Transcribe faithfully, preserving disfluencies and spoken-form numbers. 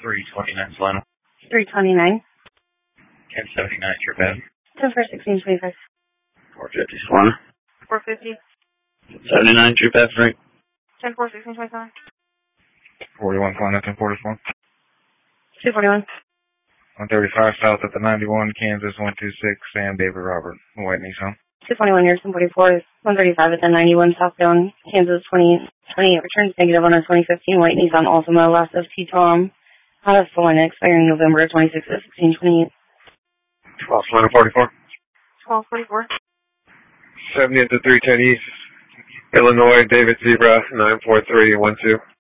three twenty-nine Solano. three twenty-nine. ten seventy-nine Trip Ave. ten four sixteen twenty-five. four fifty Solano. four fifty. seventy-nine Trip Ave, Frank. ten four sixteen twenty-five. forty-one Solano, ten forty-four. two forty-one. one thirty-five south at the ninety-one, Kansas one two six, Sam David Robert, White Nissan. two twenty-one years ten forty-four. one thirty-five at the ninety-one southbound, Kansas twenty twenty-eight returns negative on our twenty fifteen White Nissan Altima, last F T Tom. Out of Solana, expiring November twenty-sixth at sixteen twenty-eight. twelve Solano forty-four. twelve forty-four. seventy at the three ten East, Illinois, David Zebra, nine four three one two.